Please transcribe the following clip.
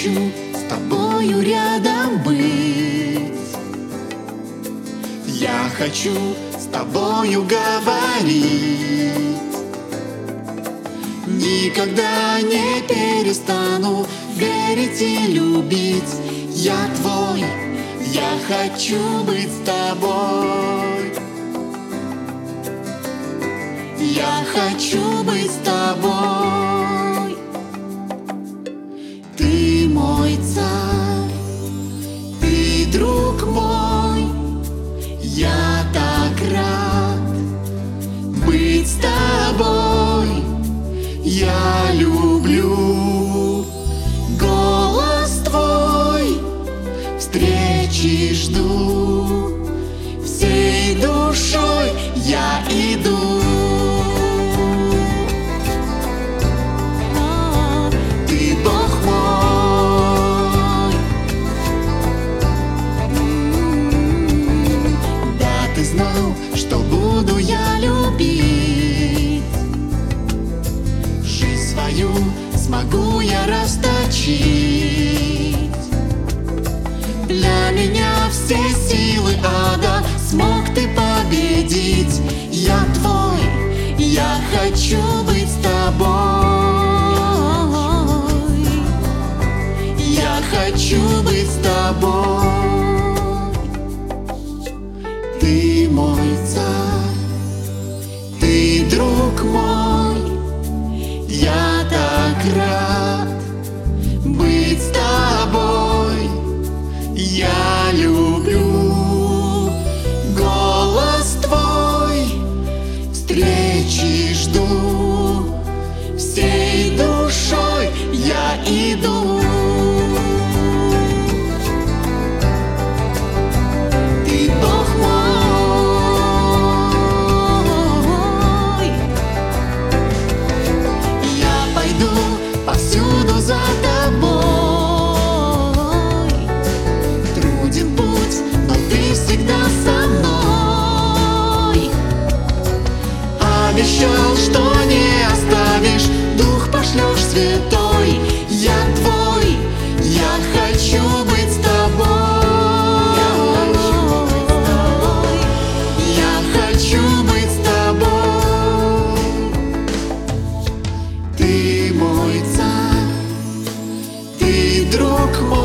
хочу с тобою рядом быть. Я хочу с тобою говорить. Никогда не перестану верить и любить. Я твой, я хочу быть с тобой. Я хочу быть с тобой. Ты мой царь, ты друг мой. Я так рад быть с тобой. Я люблю голос твой, встречи жду, всей душой я иду. Ты Бог мой. Да, ты знал, что буду я любить. Жизнь свою смогу я расточить. Для меня все силы ада смог ты победить. Я твой, я хочу быть с тобой. Я хочу быть с тобой. Ты мой царь, ты друг мой. Я так рад быть с тобой. Я люблю голос твой, встречи жду, всей душой я иду. Ты Бог мой. Я пойду повсюду за тобой. Труден путь, но ты всегда со мной. Обещал, что не оставишь, дух пошлешь святой. Я твой, я хочу быть с тобой. Я хочу быть с тобой. Ты мой царь, ты друг мой.